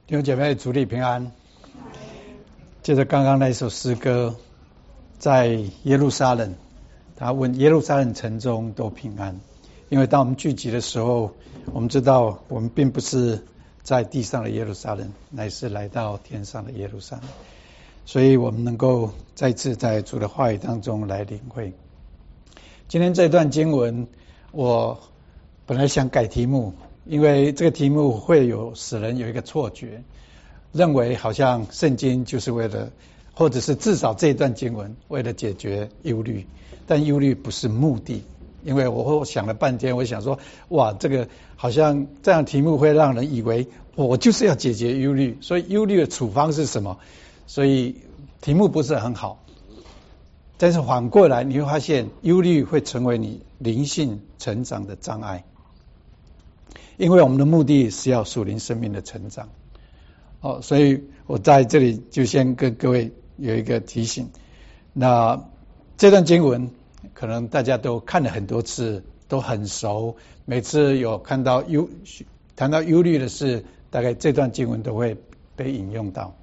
弟兄姐妹，主内平安。接着刚刚那一首诗歌，在耶路撒冷，他问耶路撒冷城中都平安。因为当我们聚集的时候，我们知道我们并不是在地上的耶路撒冷，乃是来到天上的耶路撒冷，所以我们能够再次在主的话语当中来领会。今天这段经文，我本来想改题目，因为这个题目会使人有一个错觉，认为好像圣经就是为了，或者是至少这一段经文为了解决忧虑，但忧虑不是目的。因为我想了半天，我想说，哇，这个好像这样题目会让人以为我就是要解决忧虑，所以忧虑的处方是什么？所以题目不是很好。但是反过来你会发现，忧虑会成为你灵性成长的障碍，因为我们的目的是要属灵生命的成长。所以我在这里就先跟各位有一个提醒。那这段经文可能大家都看了很多次，都很熟，每次有看到谈到忧虑的事，大概这段经文都会被引用到。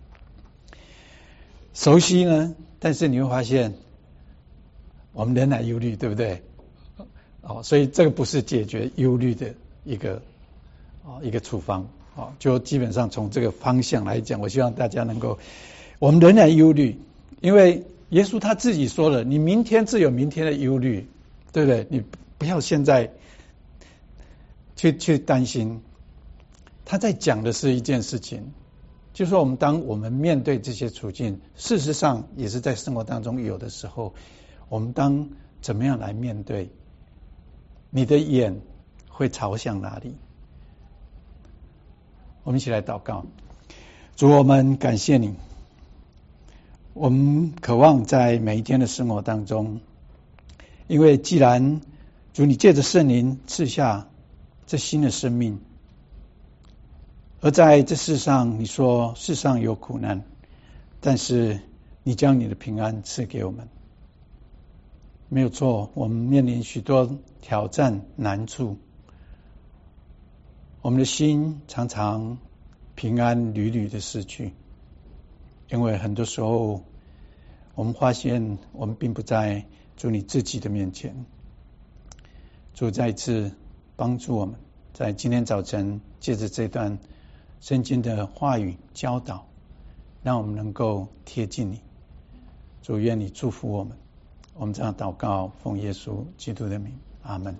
熟悉呢，但是你会发现我们仍然忧虑，对不对？所以这个不是解决忧虑的一个处方。就基本上从这个方向来讲，我希望大家能够，我们仍然忧虑，因为耶稣他自己说了，你明天自有明天的忧虑，对不对？你不要现在去担心。他在讲的是一件事情，就是说当我们面对这些处境，事实上也是在生活当中有的时候，我们当怎么样来面对？你的眼会朝向哪里？我们一起来祷告。主，我们感谢你，我们渴望在每一天的生活当中，因为既然主你借着圣灵赐下这新的生命，而在这世上你说世上有苦难，但是你将你的平安赐给我们。没有错，我们面临许多挑战难处，我们的心常常平安屡屡的失去，因为很多时候我们发现我们并不在主你自己的面前。主再一次帮助我们，在今天早晨借着这段圣经的话语教导，让我们能够贴近你。主，愿你祝福我们。我们这样祷告，奉耶稣基督的名，阿们。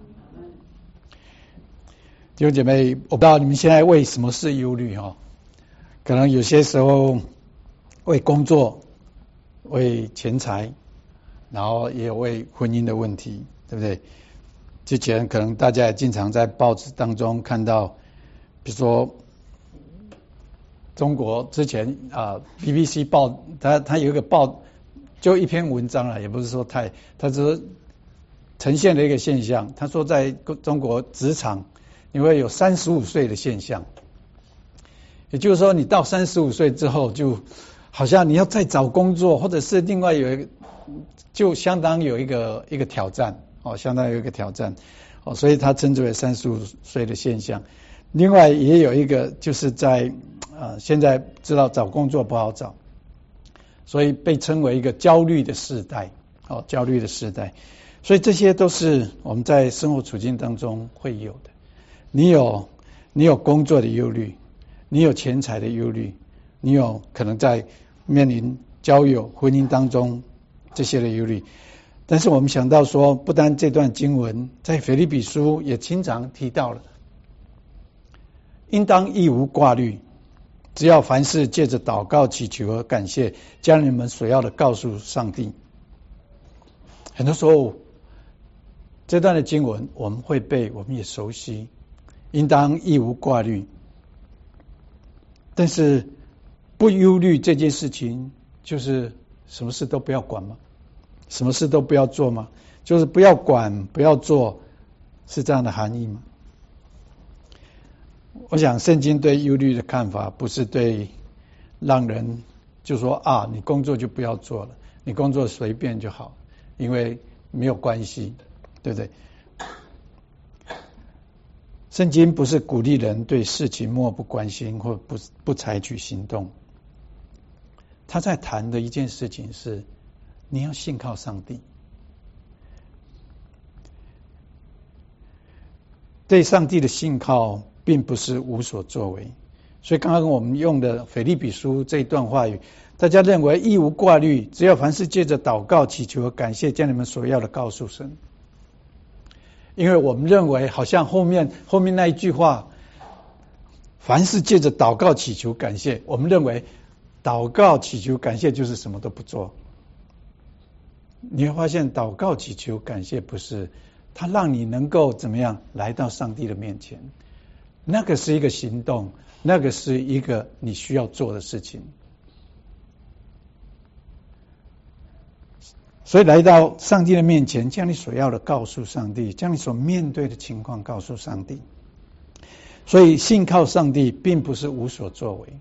弟兄姐妹，我不知道你们现在为什么是忧虑可能有些时候为工作，为钱财，然后也有为婚姻的问题，对不对？之前可能大家也经常在报纸当中看到，比如说中国之前BBC 报，它有一个报，就一篇文章也不是说它只是呈现了一个现象。他说在中国职场你会有35岁的现象，也就是说你到35岁之后，就好像你要再找工作，或者是另外有一个，就相当有一个挑战相当有一个挑战所以他称之为35岁的现象。另外也有一个就是在现在知道找工作不好找，所以被称为一个焦虑的世代焦虑的世代。所以这些都是我们在生活处境当中会有的。你有工作的忧虑，你有钱财的忧虑，你有可能在面临交友婚姻当中这些的忧虑。但是我们想到说，不单这段经文在腓立比书也经常提到了，应当一无挂虑，只要凡事借着祷告祈求和感谢，将你们所要的告诉上帝。很多时候这段的经文我们会背，我们也熟悉，应当一无挂虑。但是不忧虑这件事情，就是什么事都不要管吗？什么事都不要做吗？就是不要管不要做，是这样的含义吗？我想圣经对忧虑的看法，不是对让人就说你工作就不要做了，你工作随便就好，因为没有关系，对不对？ 圣经不是鼓励人对事情漠不关心或不采取行动，他在谈的一件事情是你要信靠上帝，对上帝的信靠并不是无所作为。所以刚刚我们用的腓立比书这一段话语，大家认为一无挂虑，只要凡事借着祷告祈求和感谢，将你们所要的告诉神。因为我们认为好像后面那一句话，凡事借着祷告祈求感谢，我们认为祷告祈求感谢就是什么都不做。你会发现祷告祈求感谢不是，它让你能够怎么样来到上帝的面前，那个是一个行动，那个是一个你需要做的事情。所以来到上帝的面前，将你所要的告诉上帝，将你所面对的情况告诉上帝。所以信靠上帝并不是无所作为。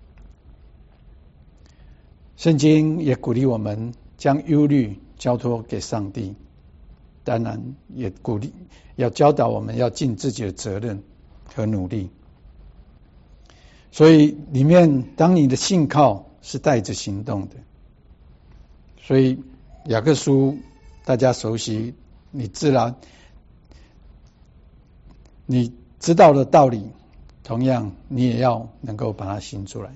圣经也鼓励我们将忧虑交托给上帝，当然也鼓励要教导我们要尽自己的责任和努力。所以里面当你的信靠是带着行动的，所以雅各书大家熟悉，你自然你知道的道理，同样你也要能够把它行出来。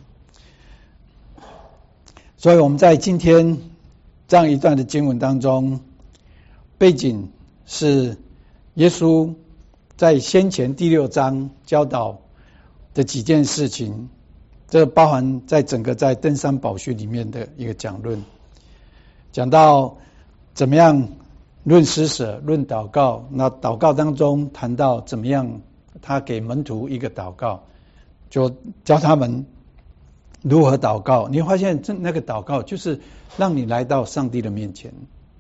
所以我们在今天这样一段的经文当中，背景是耶稣在先前第6章教导的几件事情，这包含在整个在登山宝训里面的一个讲论，讲到怎么样论施舍、论祷告。那祷告当中谈到怎么样，他给门徒一个祷告，就教他们如何祷告。你会发现那个祷告就是让你来到上帝的面前。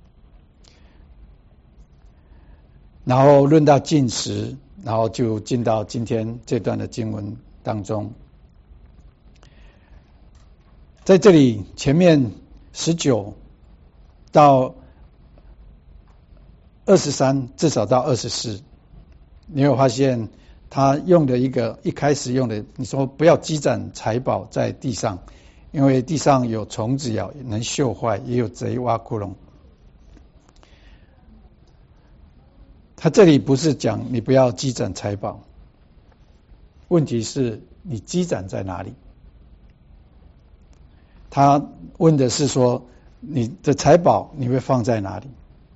然后论到禁食，然后就进到今天这段的经文当中。在这里前面19到23，至少到24，你会发现他用的一开始用的，你说不要积攒财宝在地上，因为地上有虫子咬，能锈坏，也有贼挖窟窿。他这里不是讲你不要积攒财宝，问题是你积攒在哪里？他问的是说你的财宝你会放在哪里？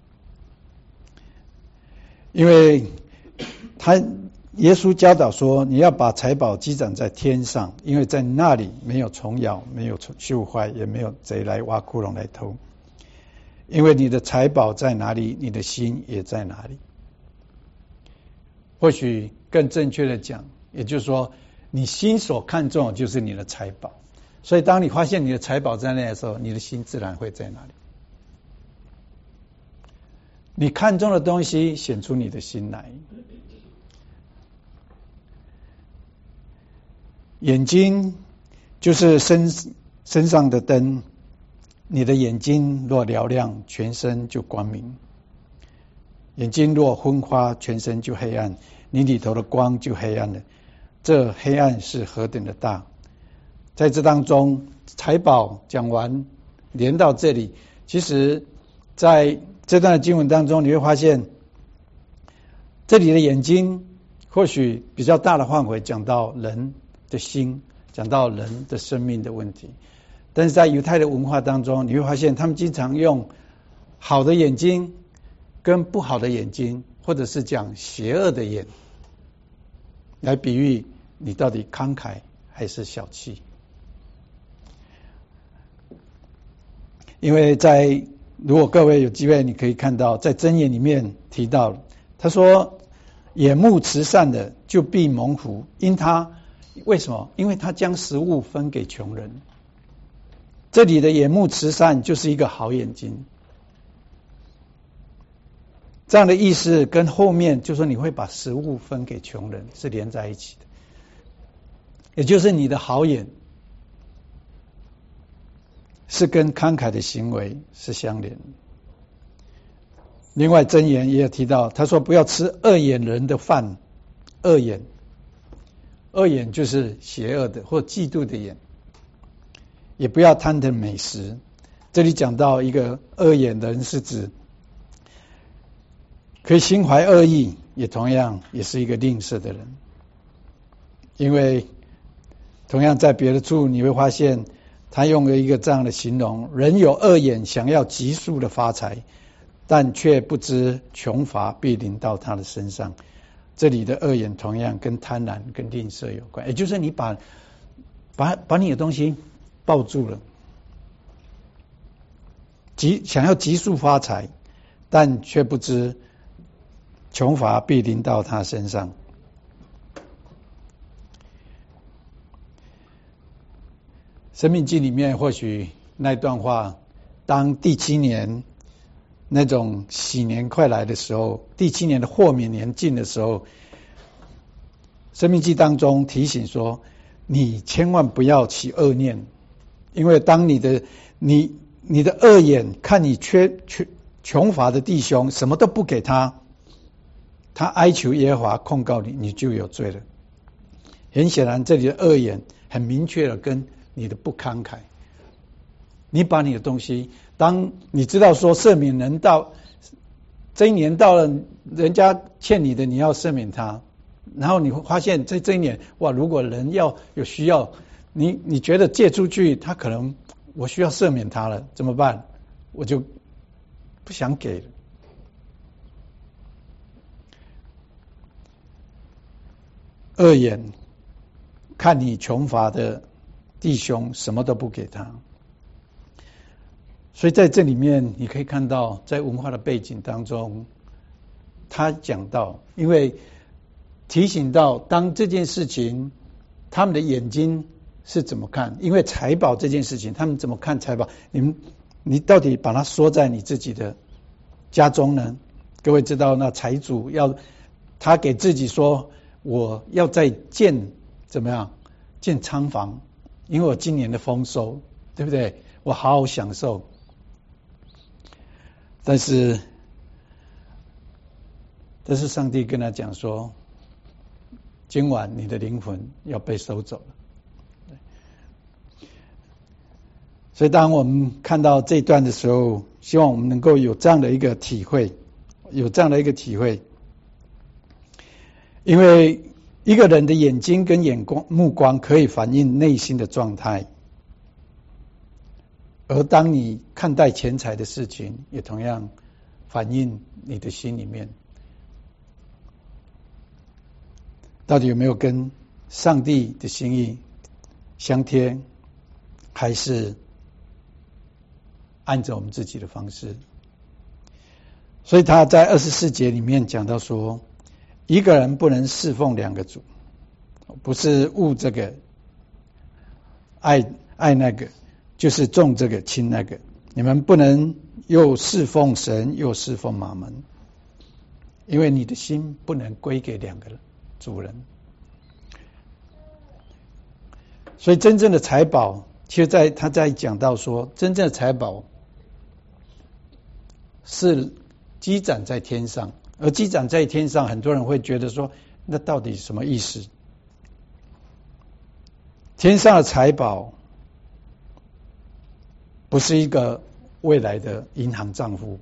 因为耶稣教导说你要把财宝积攒在天上，因为在那里没有虫咬，没有锈坏，也没有贼来挖窟窿来偷。因为你的财宝在哪里，你的心也在哪里。或许更正确的讲，也就是说你心所看重的就是你的财宝，所以当你发现你的财宝在那的时候，你的心自然会在哪里。你看重的东西显出你的心来。眼睛就是身上的灯，你的眼睛若嘹亮，全身就光明；眼睛若昏花，全身就黑暗，你里头的光就黑暗了。这黑暗是何等的大！在这当中，财宝讲完，连到这里，其实在这段的经文当中，你会发现这里的眼睛或许比较大的范围讲到人的心，讲到人的生命的问题。但是在犹太的文化当中，你会发现他们经常用好的眼睛跟不好的眼睛，或者是讲邪恶的眼，来比喻你到底慷慨还是小气。因为如果各位有机会，你可以看到在箴言里面提到，他说眼目慈善的就必蒙福，为什么？因为他将食物分给穷人。这里的眼目慈善就是一个好眼睛，这样的意思跟后面就说你会把食物分给穷人是连在一起的，也就是你的好眼是跟慷慨的行为是相连的。另外箴言也有提到，他说不要吃恶眼人的饭， 恶眼，恶眼就是邪恶的或嫉妒的眼，也不要贪得美食。这里讲到一个恶眼的人，是指可以心怀恶意，也同样也是一个吝啬的人。因为同样在别的处你会发现，他用了一个这样的形容：人有恶眼，想要急速的发财，但却不知穷乏必临到他的身上。这里的恶眼同样跟贪婪跟吝啬有关，也就是你把你的东西抱住了，想要急速发财，但却不知穷乏必临到他身上。生命记里面或许那段话，当第7年那种喜年快来的时候，第7年的豁免年近的时候，生命记当中提醒说，你千万不要起恶念，因为当你的恶眼看你穷乏的弟兄，什么都不给他，他哀求耶和华控告你，你就有罪了。很显然，这里的恶眼很明确的跟你的不慷慨，你把你的东西，当你知道说赦免人到这一年到了，人家欠你的你要赦免他，然后你会发现这一年，哇，如果人要有需要，你觉得借出去，他可能我需要赦免他了，怎么办？我就不想给了。恶眼看你穷乏的弟兄，什么都不给他。所以在这里面你可以看到，在文化的背景当中，他讲到，因为提醒到当这件事情他们的眼睛是怎么看，因为财宝这件事情他们怎么看财宝，你到底把它缩在你自己的家中呢？各位知道，那财主他给自己说，我要再建怎么样，建仓房，因为我今年的丰收，对不对？我好好享受。但是上帝跟他讲说，今晚你的灵魂要被收走了。所以当我们看到这一段的时候，希望我们能够有这样的一个体会，因为一个人的眼睛跟目光可以反映内心的状态，而当你看待钱财的事情，也同样反映你的心里面到底有没有跟上帝的心意相贴，还是按照我们自己的方式。所以他在24节里面讲到说，一个人不能侍奉2个主，不是恶这个爱那个，就是重这个轻那个。你们不能又侍奉神又侍奉马门，因为你的心不能归给2个主人。所以真正的财宝，其实他在讲到说，真正的财宝是积攒在天上，而积攒在天上，很多人会觉得说，那到底什么意思？天上的财宝不是一个未来的银行账户，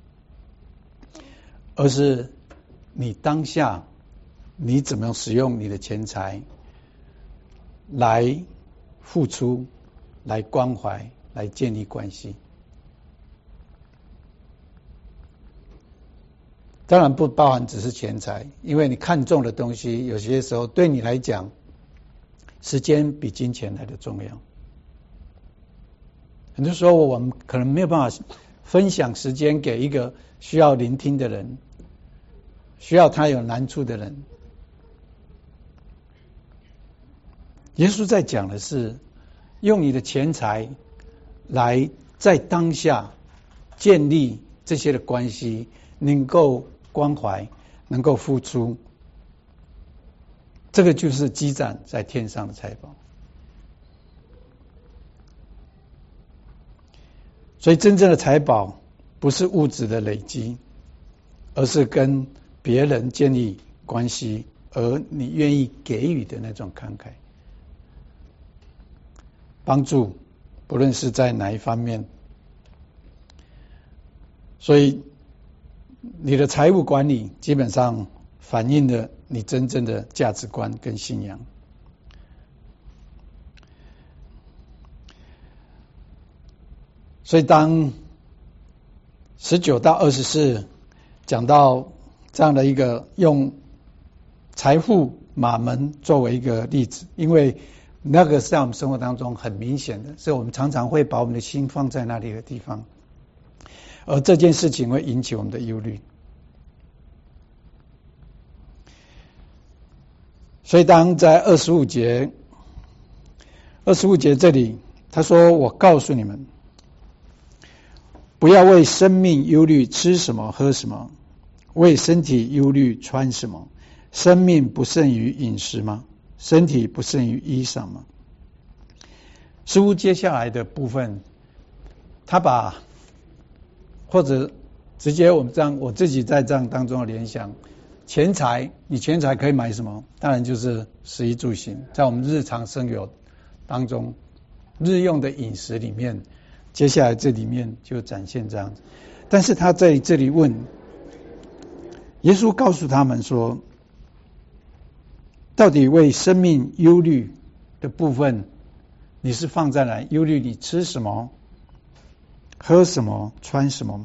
而是你当下你怎么使用你的钱财来付出，来关怀，来建立关系。当然不包含只是钱财，因为你看重的东西，有些时候对你来讲，时间比金钱来的重要。很多时候我们可能没有办法分享时间给一个需要聆听的人，需要他有难处的人。耶稣在讲的是，用你的钱财来在当下建立这些的关系，能够关怀，能够付出，这个就是积攒在天上的财宝。所以真正的财宝不是物质的累积，而是跟别人建立关系， 而你愿意给予的那种慷慨。帮助不论是在哪一方面，所以你的财务管理基本上反映了你真正的价值观跟信仰。所以当19到24讲到这样的一个用财富马门作为一个例子，因为那个是在我们生活当中很明显的，所以我们常常会把我们的心放在那里的地方，而这件事情会引起我们的忧虑。所以当在25节这里他说，我告诉你们，不要为生命忧虑吃什么喝什么，为身体忧虑穿什么。生命不胜于饮食吗？身体不胜于衣裳吗？似乎接下来的部分，他把或者直接我们这样，我自己在这样当中的联想，钱财，你钱财可以买什么？当然就是食衣住行，在我们日常生活当中，日用的饮食里面，接下来这里面就展现这样子。但是他在这里问，耶稣告诉他们说，到底为生命忧虑的部分，你是放在哪？忧虑你吃什么、喝什么、穿什么吗？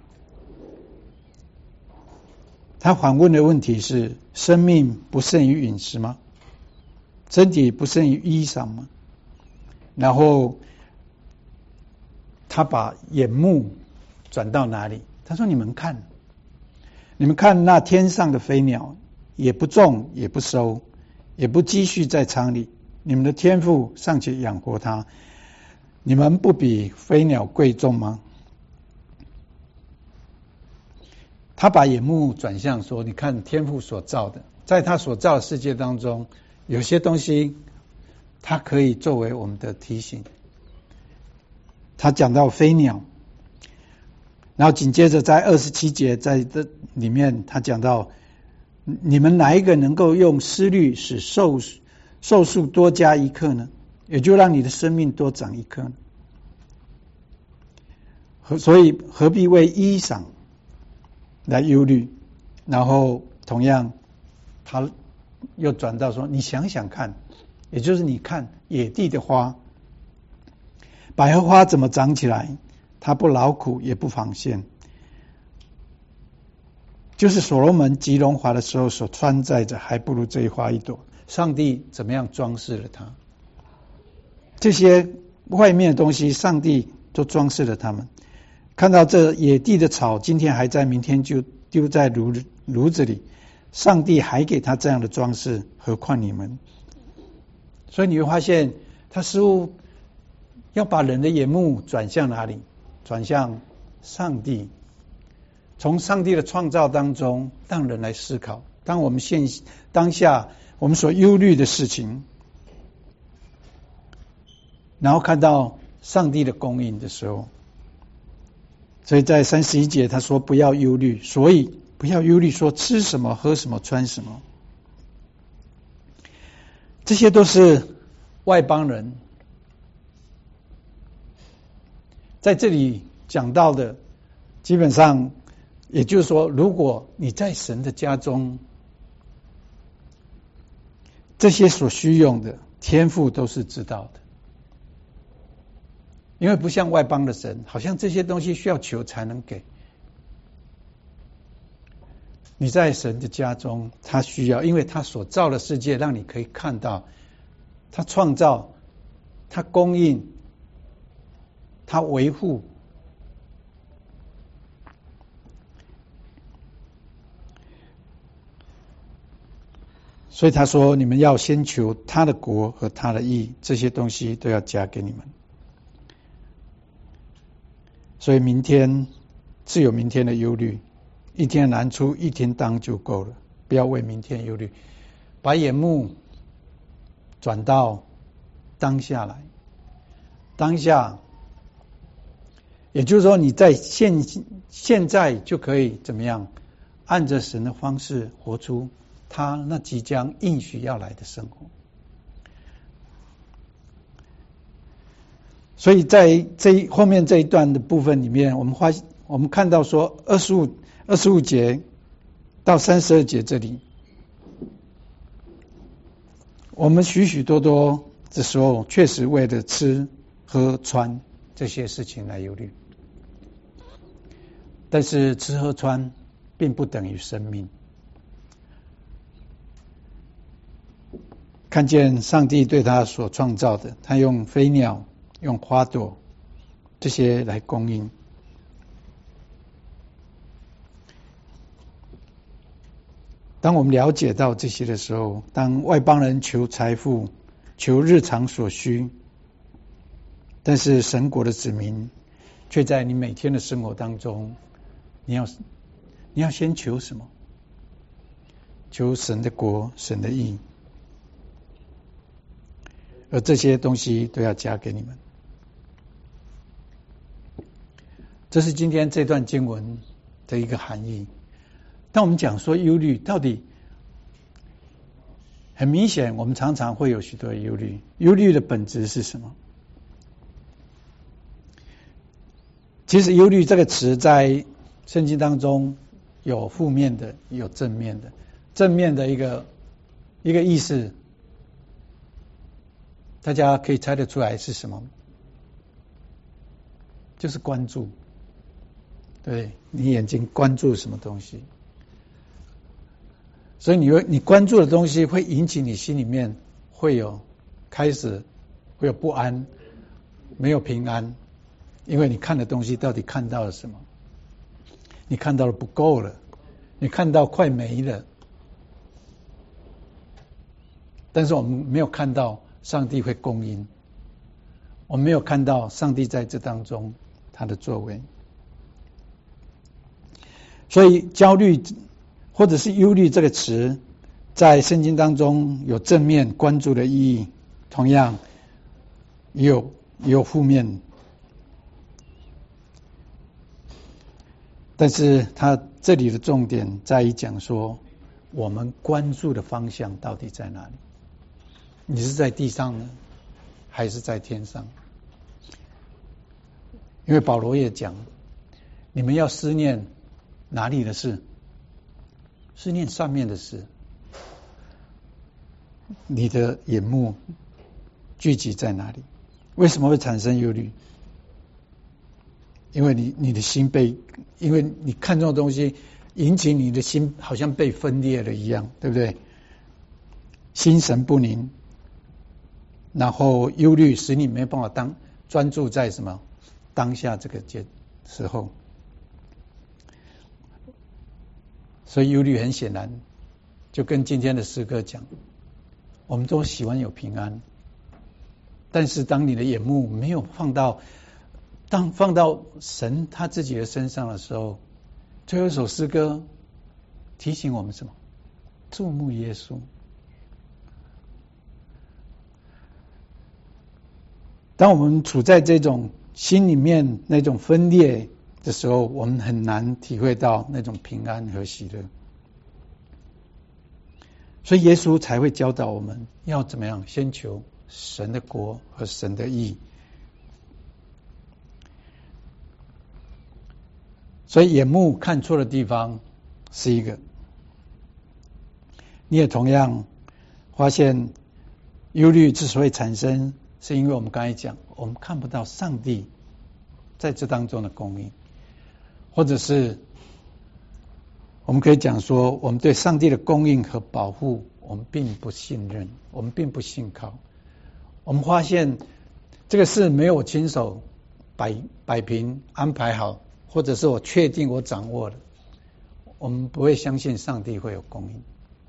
他反问的问题是：生命不胜于饮食吗？身体不胜于衣裳吗？然后他把眼目转到哪里？他说：你们看那天上的飞鸟，也不种也不收，也不积蓄在仓里，你们的天父尚且养活它，你们不比飞鸟贵重吗？他把眼目转向说，你看天父所造的，在他所造的世界当中，有些东西它可以作为我们的提醒。他讲到飞鸟，然后紧接着在27节在这里面他讲到，你们哪一个能够用思虑使寿数多加1刻呢？也就让你的生命多长1刻呢？所以何必为衣裳来忧虑？然后同样他又转到说，你想想看，也就是你看野地的花，百合花怎么长起来？它不劳苦也不纺线，就是所罗门极荣华的时候所穿戴着，还不如这一花一朵。上帝怎么样装饰了它？这些外面的东西，上帝都装饰了它们。看到这野地的草，今天还在，明天就丢在炉子里，上帝还给他这样的装饰，何况你们？所以你会发现，他似乎要把人的眼目转向哪里？转向上帝，从上帝的创造当中让人来思考，当我们当下我们所忧虑的事情，然后看到上帝的供应的时候，所以在31节他说不要忧虑，所以不要忧虑说吃什么喝什么穿什么，这些都是外邦人在这里讲到的。基本上也就是说，如果你在神的家中，这些所需用的天父都是知道的，因为不像外邦的神，好像这些东西需要求才能给。你在神的家中，他需要，因为他所造的世界让你可以看到，他创造，他供应，他维护。所以他说，你们要先求他的国和他的义，这些东西都要加给你们。所以明天自有明天的忧虑，一天难处一天当就够了，不要为明天忧虑，把眼目转到当下来。当下也就是说，你在现在就可以怎么样，按着神的方式活出他那即将应许要来的生活。所以在后面这一段的部分里面，我们看到说25节到32节这里，我们许许多多的时候确实为了吃喝穿这些事情来忧虑，但是吃喝穿并不等于生命。看见上帝对他所创造的，他用飞鸟用花朵这些来供应。当我们了解到这些的时候，当外邦人求财富求日常所需，但是神国的子民却在你每天的生活当中，你要先求什么？求神的国，神的义，而这些东西都要加给你们。这是今天这段经文的一个含义。当我们讲说忧虑，到底很明显，我们常常会有许多忧虑。忧虑的本质是什么？其实忧虑这个词在圣经当中有负面的，有正面的。正面的一个意思，大家可以猜得出来是什么？就是关注。对，你眼睛关注什么东西，所以你关注的东西会引起你心里面开始会有不安，没有平安，因为你看的东西到底看到了什么？你看到了不够了，你看到快没了，但是我们没有看到上帝会供应，我们没有看到上帝在这当中他的作为。所以焦虑或者是忧虑这个词在圣经当中有正面关注的意义，同样也有负面，但是它这里的重点在于讲说我们关注的方向到底在哪里？你是在地上呢，还是在天上？因为保罗也讲，你们要思念哪里的事？思念上面的事。你的眼目聚集在哪里？为什么会产生忧虑？因为你的心因为你看重的东西引起你的心好像被分裂了一样，对不对？心神不宁，然后忧虑使你没办法专注在什么当下这个时候。所以忧虑很显然就跟今天的诗歌讲，我们都喜欢有平安，但是当你的眼目没有放到神他自己的身上的时候，最后一首诗歌提醒我们什么？注目耶稣。当我们处在这种心里面那种分裂的时候，我们很难体会到那种平安和喜乐。所以耶稣才会教导我们要怎么样，先求神的国和神的义。所以眼目看错的地方是一个，你也同样发现忧虑之所以产生，是因为我们刚才讲，我们看不到上帝在这当中的供应，或者是我们可以讲说，我们对上帝的供应和保护我们并不信任，我们并不信靠。我们发现这个事没有我亲手摆平安排好，或者是我确定我掌握了，我们不会相信上帝会有供应。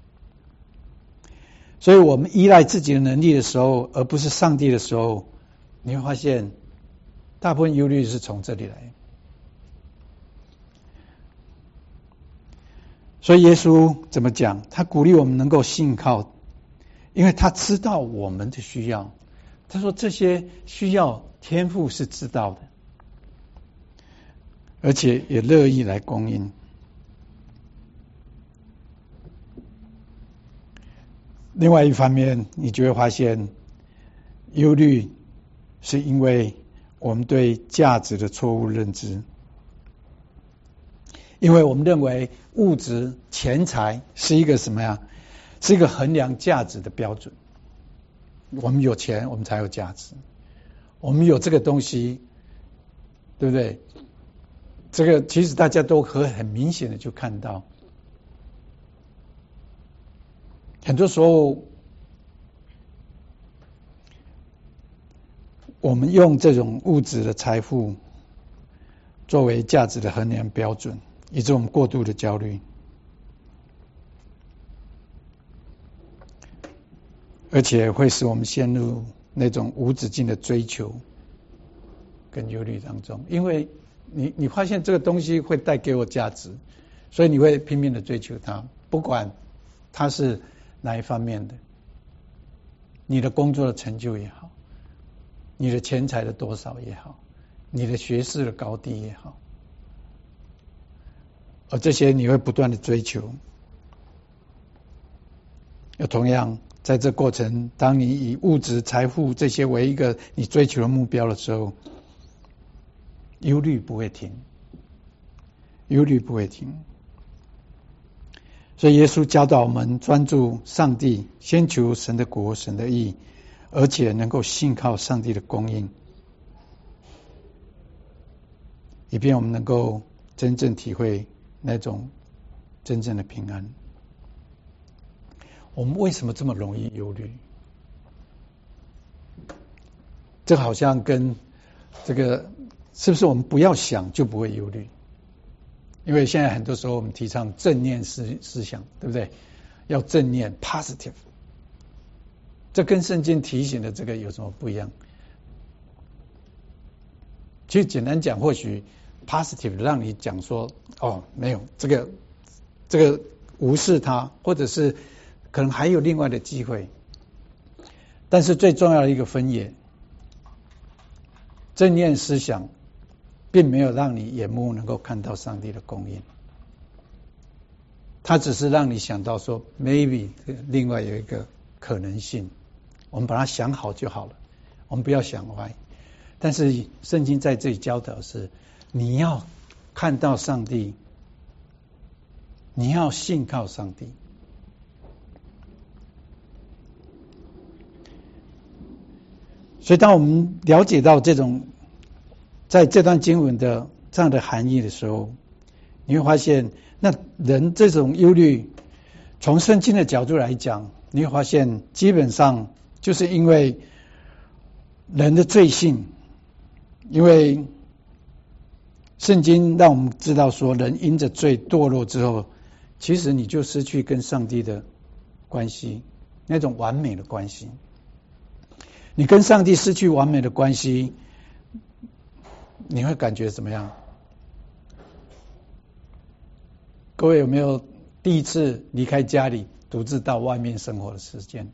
所以我们依赖自己的能力的时候，而不是上帝的时候，你会发现大部分忧虑是从这里来。所以耶稣怎么讲？他鼓励我们能够信靠，因为他知道我们的需要。他说这些需要天父是知道的，而且也乐意来供应。 另外一方面，你就会发现，忧虑是因为我们对价值的错误认知，因为我们认为物质、钱财是一个什么呀？是一个衡量价值的标准。我们有钱，我们才有价值。我们有这个东西，对不对？这个其实大家都可以很明显的就看到，很多时候我们用这种物质的财富作为价值的衡量标准，以致我们过度的焦虑，而且会使我们陷入那种无止境的追求跟忧虑当中。因为你发现这个东西会带给我价值，所以你会拼命的追求它，不管它是哪一方面的，你的工作的成就也好，你的钱财的多少也好，你的学识的高低也好，而这些你会不断的追求。而同样在这过程，当你以物质财富这些为一个你追求的目标的时候，忧虑不会停，忧虑不会停。所以耶稣教导我们专注上帝，先求神的国、神的义，而且能够信靠上帝的供应，以便我们能够真正体会那种真正的平安。我们为什么这么容易忧虑？这好像跟这个是不是我们不要想就不会忧虑？因为现在很多时候我们提倡正念思想，对不对？要正念 positive， 这跟圣经提醒的这个有什么不一样？其实简单讲，或许 positive 让你讲说哦，没有这个无视它，或者是可能还有另外的机会。但是最重要的一个分野，正念思想并没有让你眼目能够看到上帝的供应，它只是让你想到说 maybe 另外有一个可能性，我们把它想好就好了，我们不要想歪。但是圣经在这里教导是，你要看到上帝，你要信靠上帝。所以当我们了解到这种在这段经文的这样的含义的时候，你会发现，那人这种忧虑，从圣经的角度来讲，你会发现基本上就是因为人的罪性。因为圣经让我们知道说，人因着罪堕落之后，其实你就失去跟上帝的关系，那种完美的关系。你跟上帝失去完美的关系，你会感觉怎么样？各位有没有第一次离开家里独自到外面生活的时间？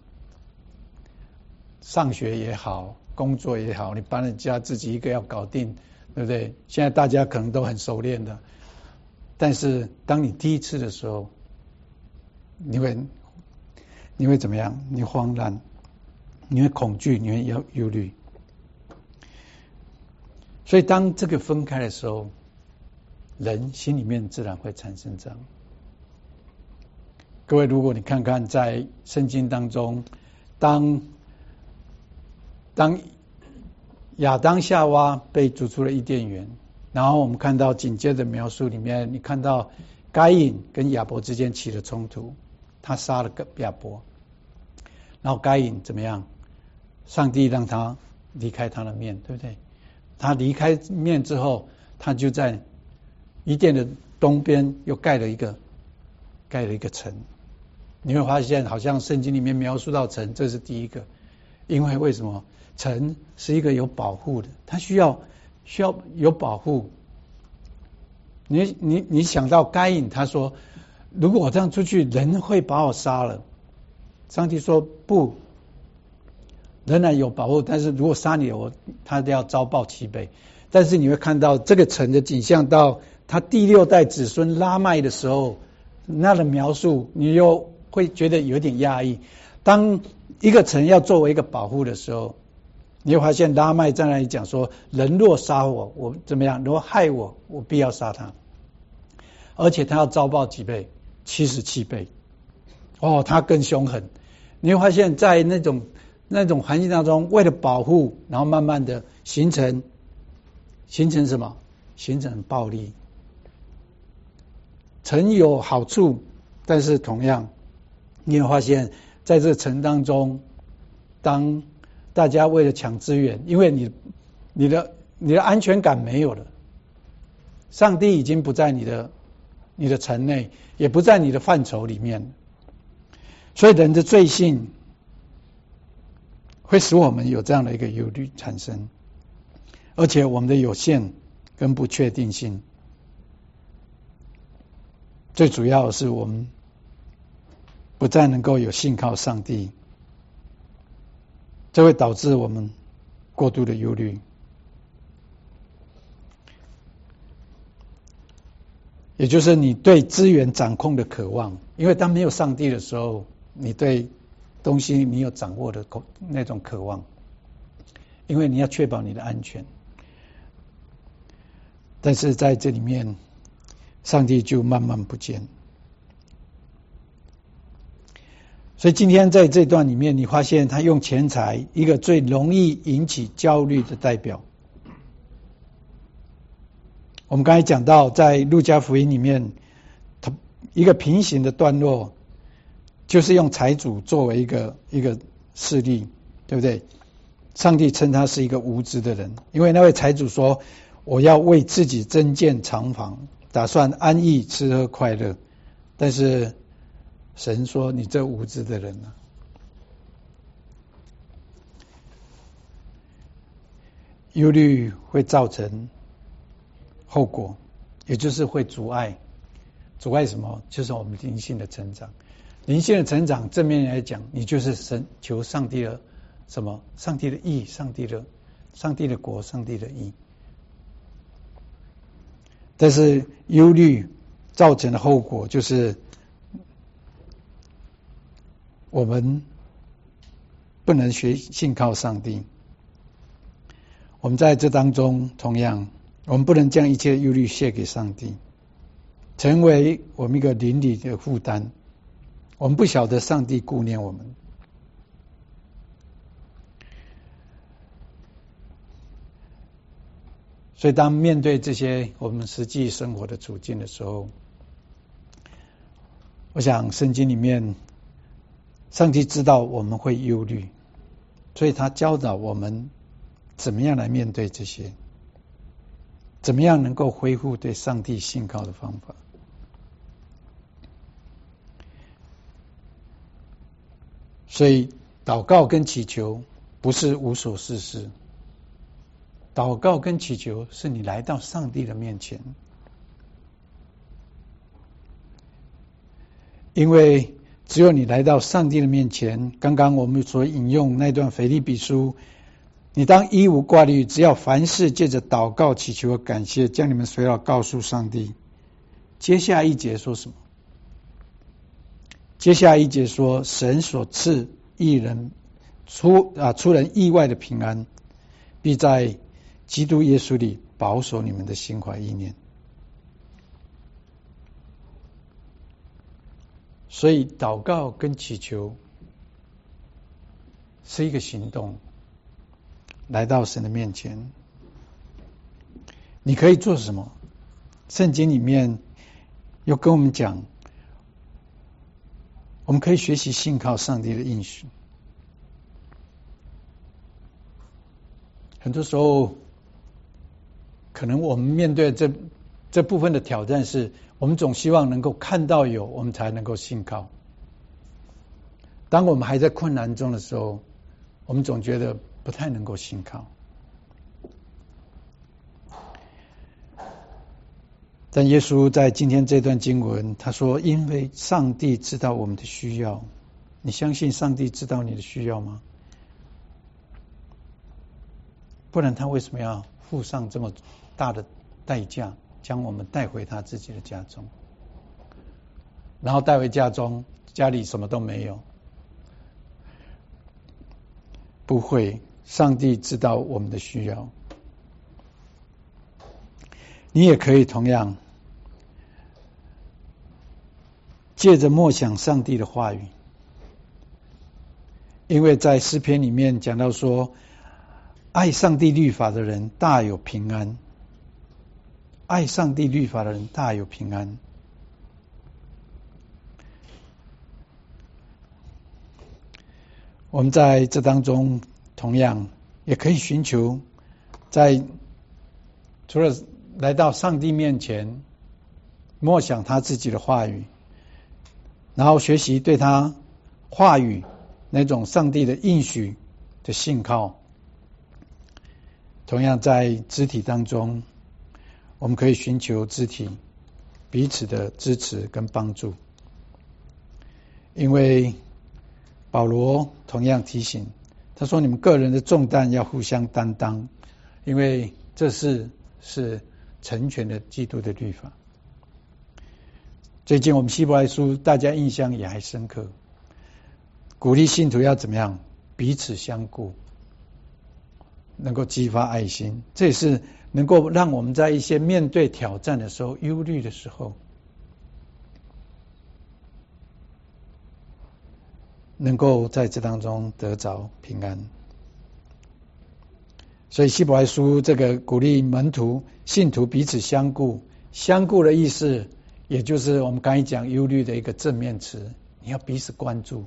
上学也好，工作也好，你搬了家自己一个要搞定，对不对？现在大家可能都很熟练的，但是当你第一次的时候，你会怎么样？你慌乱，你会恐惧，你会忧虑。所以当这个分开的时候，人心里面自然会产生这样。各位，如果你看看在圣经当中，当亚当夏娃被逐出了伊甸园，然后我们看到紧接着描述里面，你看到该隐跟亚伯之间起了冲突，他杀了亚伯，然后该隐怎么样？上帝让他离开他的面，对不对？他离开面之后，他就在伊甸的东边又盖了一个城。你会发现，好像圣经里面描述到城，这是第一个。因为为什么？城是一个有保护的，它需要有保护。你想到该隐，他说，如果我这样出去，人会把我杀了。上帝说不，仍然有保护，但是如果杀你，他都要遭报7倍。但是你会看到这个城的景象，到他第6代子孙拉麦的时候，那的描述，你又会觉得有点压抑。 当一个城要作为一个保护的时候，你会发现拉麦在那里讲说，人若杀我，我怎么样？若害我，我必要杀他，而且他要遭报几倍？77倍。哦，他更凶狠。你会发现在那种环境当中，为了保护，然后慢慢的形成什么？形成暴力。城有好处，但是同样你会发现在这个城当中，当大家为了抢资源，因为你的安全感没有了，上帝已经不在你的城内，也不在你的范畴里面，所以人的罪性会使我们有这样的一个忧虑产生，而且我们的有限跟不确定性，最主要的是我们不再能够有信靠上帝，这会导致我们过度的忧虑。也就是你对资源掌控的渴望，因为当没有上帝的时候，你对东西你有掌握的那种渴望，因为你要确保你的安全。但是在这里面，上帝就慢慢不见。所以今天在这段里面，你发现他用钱财，一个最容易引起焦虑的代表。我们刚才讲到，在路加福音里面，一个平行的段落，就是用财主作为一个事例，对不对？上帝称他是一个无知的人，因为那位财主说：“我要为自己增建厂房，打算安逸吃喝快乐。”但是神说：“你这无知的人啊！”忧虑会造成后果，也就是会阻碍什么？就是我们灵性的成长。灵性的成长，正面来讲，你就是求上帝的什么？上帝的义，上帝的国，上帝的义。但是忧虑造成的后果，就是我们不能信靠上帝。我们在这当中，同样，我们不能将一切忧虑卸给上帝，成为我们一个邻里的负担。我们不晓得上帝顾念我们，所以当面对这些我们实际生活的处境的时候，我想圣经里面，上帝知道我们会忧虑，所以他教导我们怎么样来面对这些。怎么样能够恢复对上帝信靠的方法？所以祷告跟祈求不是无所事事，祷告跟祈求是你来到上帝的面前，因为只有你来到上帝的面前，刚刚我们所引用那段腓立比书，你当一无挂虑，只要凡事借着祷告、祈求和感谢，将你们随要告诉上帝。接下一节说什么？接下一节说，神所赐一人出人意外的平安，必在基督耶稣里保守你们的心怀意念。所以祷告跟祈求是一个行动，来到神的面前。你可以做什么？圣经里面又跟我们讲，我们可以学习信靠上帝的应许。很多时候可能我们面对这部分的挑战是，我们总希望能够看到有，我们才能够信靠。当我们还在困难中的时候，我们总觉得不太能够信靠。但耶稣在今天这段经文他说，因为上帝知道我们的需要。你相信上帝知道你的需要吗？不然他为什么要付上这么大的代价，将我们带回他自己的家中，然后带回家中，家里什么都没有， 不会，上帝知道我们的需要。你也可以同样借着默想上帝的话语，因为在诗篇里面讲到说，爱上帝律法的人大有平安，爱上帝律法的人大有平安。我们在这当中同样也可以寻求，除了来到上帝面前默想他自己的话语，然后学习对他话语那种上帝的应许的信靠。同样在肢体当中，我们可以寻求肢体彼此的支持跟帮助，因为保罗同样提醒，他说你们个人的重担要互相担当，因为这是成全的基督的律法。最近我们希伯来书大家印象也还深刻，鼓励信徒要怎么样彼此相顾，能够激发爱心，这也是能够让我们在一些面对挑战的时候、忧虑的时候，能够在这当中得着平安。所以希伯来书这个鼓励门徒信徒彼此相顾，相顾的意思也就是我们刚才讲忧虑的一个正面词，你要彼此关注。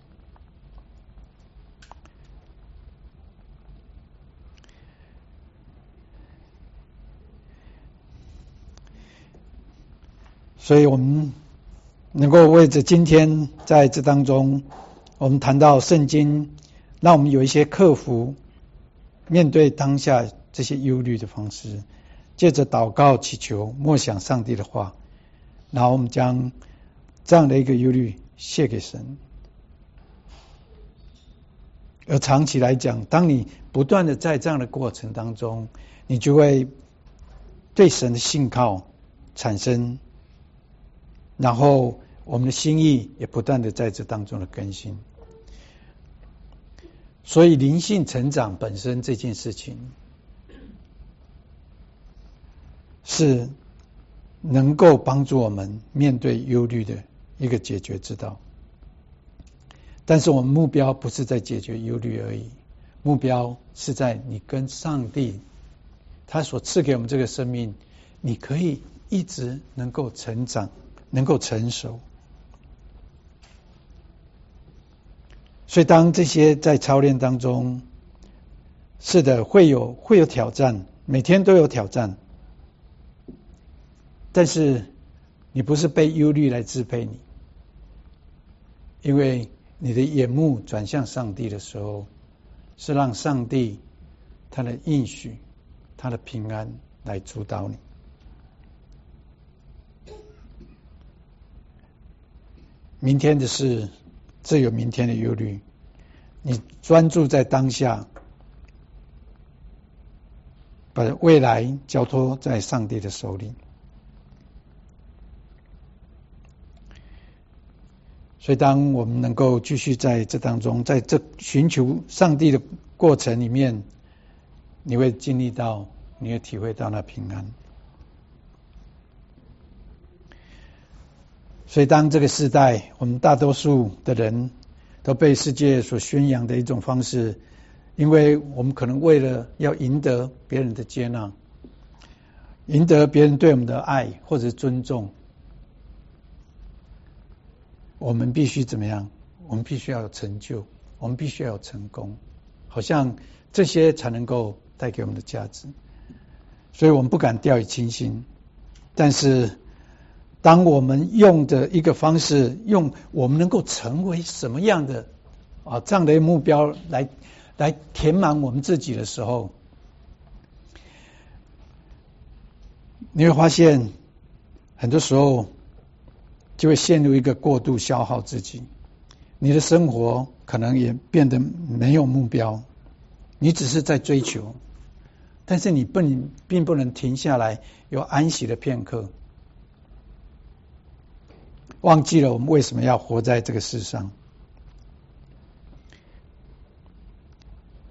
所以我们能够为着今天在这当中，我们谈到圣经让我们有一些克服面对当下这些忧虑的方式，借着祷告祈求默想上帝的话，然后我们将这样的一个忧虑卸给神。而长期来讲，当你不断的在这样的过程当中，你就会对神的信靠产生，然后我们的心意也不断的在这当中的更新。所以灵性成长本身这件事情是能够帮助我们面对忧虑的一个解决之道。但是我们目标不是在解决忧虑而已，目标是在你跟上帝他所赐给我们这个生命，你可以一直能够成长，能够成熟。所以当这些在操练当中，是的，会有挑战，每天都有挑战，但是你不是被忧虑来支配你，因为你的眼目转向上帝的时候，是让上帝他的应许他的平安来主导你。明天的事自有明天的忧虑，你专注在当下，把未来交托在上帝的手里。所以当我们能够继续在这当中，在这寻求上帝的过程里面，你会经历到，你会体会到那平安。所以当这个时代，我们大多数的人都被世界所宣扬的一种方式，因为我们可能为了要赢得别人的接纳，赢得别人对我们的爱或者尊重，我们必须怎么样？我们必须要有成就，我们必须要有成功，好像这些才能够带给我们的价值。所以我们不敢掉以轻心，但是当我们用的一个方式，用我们能够成为什么样的这样的一个目标来填满我们自己的时候，你会发现很多时候就会陷入一个过度消耗自己，你的生活可能也变得没有目标，你只是在追求，但是你并不能停下来有安息的片刻，忘记了我们为什么要活在这个世上。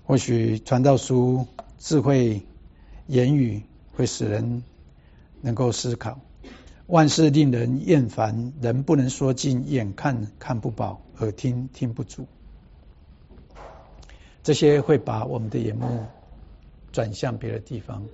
或许传道书智慧言语会使人能够思考。万事令人厌烦，人不能说尽，眼看看不饱，耳听听不足。这些会把我们的眼目转向别的地方。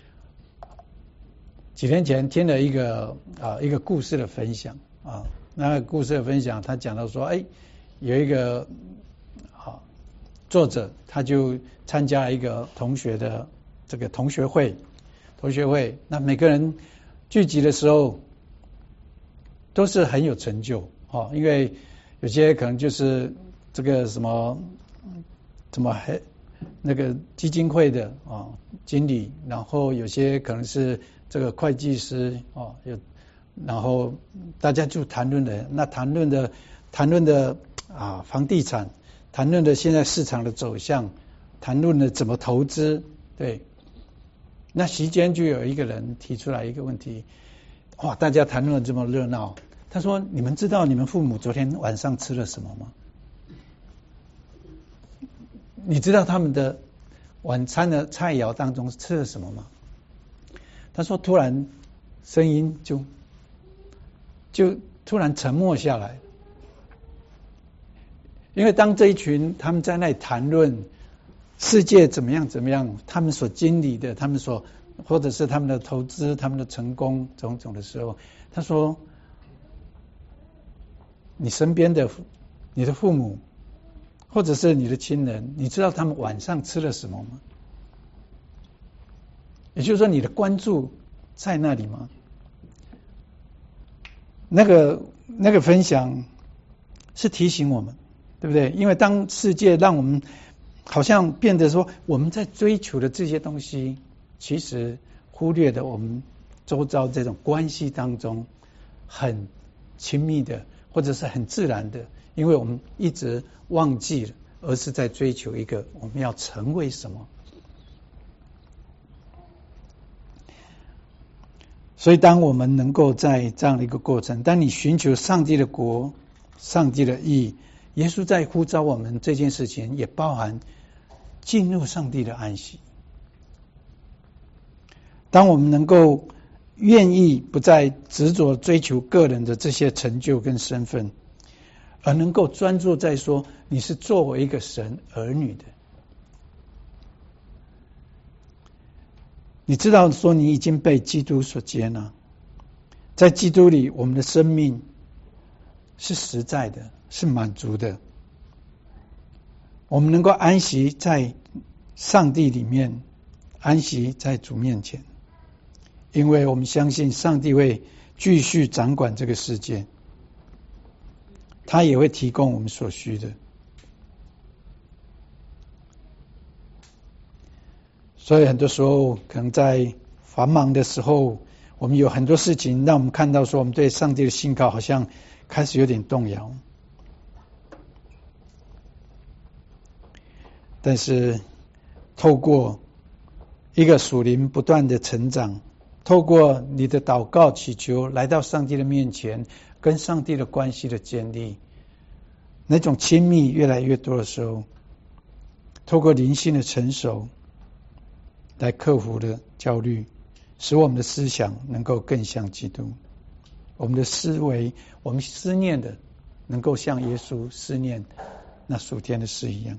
几天前听了一个故事的分享啊，那个故事的分享，他讲到说，有一个作者，他就参加一个同学的这个同学会，那每个人聚集的时候都是很有成就因为有些可能就是这个什么那个基金会的经理，然后有些可能是这个会计师然后大家就谈论的房地产，谈论的现在市场的走向，谈论的怎么投资。对，那席间就有一个人提出来一个问题，大家谈论的这么热闹，他说：你们知道你们父母昨天晚上吃了什么吗？你知道他们的晚餐的菜肴当中吃了什么吗？他说突然声音就突然沉默下来，因为当这一群他们在那里谈论世界怎么样，他们所经历的，或者是他们的投资，他们的成功种种的时候，他说你身边的你的父母或者是你的亲人，你知道他们晚上吃了什么吗？也就是说你的关注在那里吗？那个分享是提醒我们，对不对？因为当世界让我们好像变得说我们在追求的这些东西，其实忽略了我们周遭这种关系当中很亲密的或者是很自然的，因为我们一直忘记了，而是在追求一个我们要成为什么。所以当我们能够在这样的一个过程，当你寻求上帝的国，上帝的义，耶稣在呼召我们这件事情也包含进入上帝的安息。当我们能够愿意不再执着追求个人的这些成就跟身份，而能够专注在说你是作为一个神儿女的，你知道说你已经被基督所接纳，在基督里我们的生命是实在的，是满足的，我们能够安息在上帝里面，安息在主面前，因为我们相信上帝会继续掌管这个世界，他也会提供我们所需的。所以很多时候可能在繁忙的时候，我们有很多事情让我们看到说我们对上帝的信靠好像开始有点动摇，但是透过一个属灵不断的成长，透过你的祷告祈求来到上帝的面前，跟上帝的关系的建立，那种亲密越来越多的时候，透过灵性的成熟来克服的焦虑，使我们的思想能够更像基督，我们的思维，我们思念的能够像耶稣思念那属天的事一样。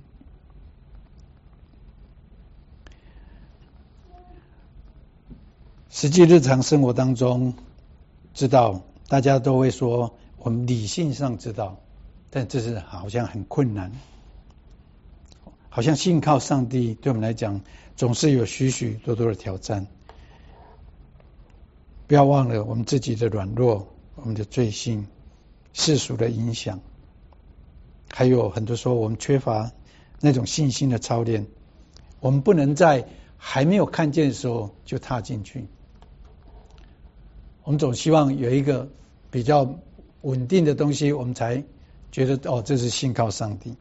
实际日常生活当中，知道大家都会说我们理性上知道，但这是好像很困难，好像信靠上帝对我们来讲总是有许许多多的挑战。不要忘了我们自己的软弱，我们的罪性，世俗的影响，还有很多时候我们缺乏那种信心的操练，我们不能在还没有看见的时候就踏进去。我们总希望有一个比较稳定的东西，我们才觉得这是信靠上帝。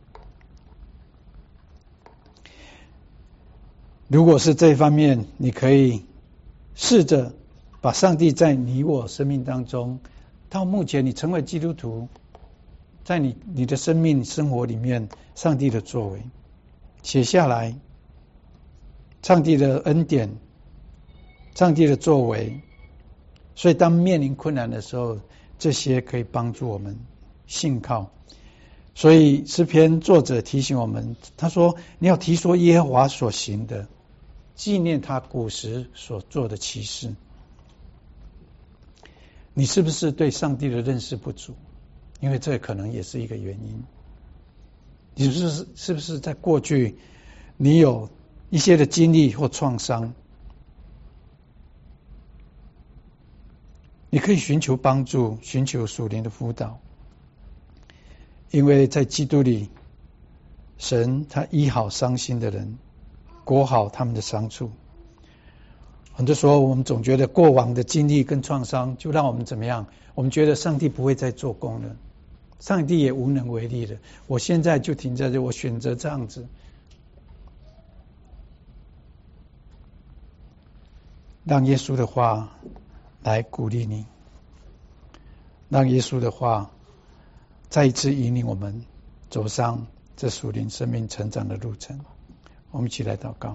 如果是这方面，你可以试着把上帝在你我生命当中，到目前你成为基督徒，在你的生命生活里面，上帝的作为， 写下来，上帝的恩典，上帝的作为，所以当面临困难的时候，这些可以帮助我们信靠。所以诗篇作者提醒我们，他说你要提说耶和华所行的，纪念他古时所做的奇事。你是不是对上帝的认识不足？因为这可能也是一个原因。你是不是在过去你有一些的经历或创伤？你可以寻求帮助，寻求属灵的辅导，因为在基督里，神他医好伤心的人，裹好他们的伤处。很多时候我们总觉得过往的经历跟创伤就让我们怎么样？我们觉得上帝不会再做工了，上帝也无能为力了。我现在就停在这，我选择这样子。让耶稣的话来鼓励你，让耶稣的话再一次引领我们走上这属灵生命成长的路程。我们一起来祷告。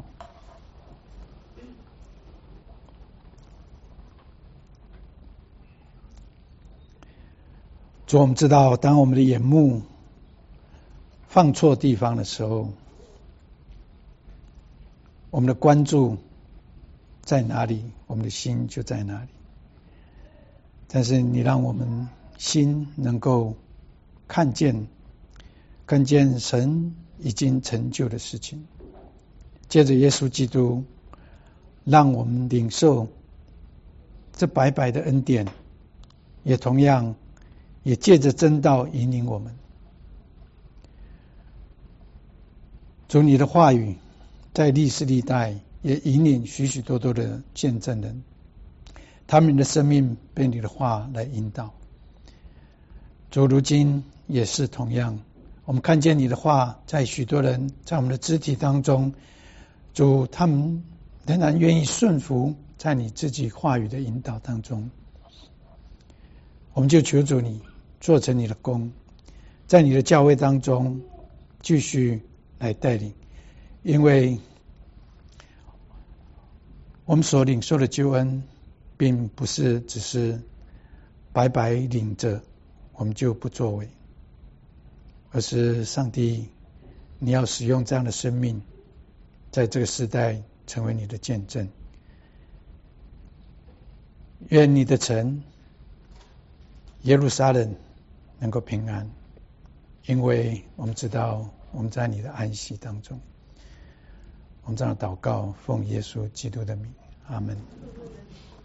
主，我们知道当我们的眼目放错地方的时候，我们的关注在哪里，我们的心就在哪里。但是你让我们心能够看见神已经成就的事情，借着耶稣基督让我们领受这白白的恩典，也同样也借着真道引领我们。主，你的话语在历世历代也引领许许多多的见证人，他们的生命被你的话来引导。主，如今也是同样，我们看见你的话在许多人在我们的肢体当中，主，他们仍然愿意顺服在你自己话语的引导当中。我们就求主你做成你的工，在你的教会当中继续来带领，因为我们所领受的救恩并不是只是白白领着我们就不作为，而是上帝你要使用这样的生命在这个时代成为你的见证。愿你的城耶路撒冷能够平安，因为我们知道我们在你的安息当中。我们这样祷告，奉耶稣基督的名，阿们。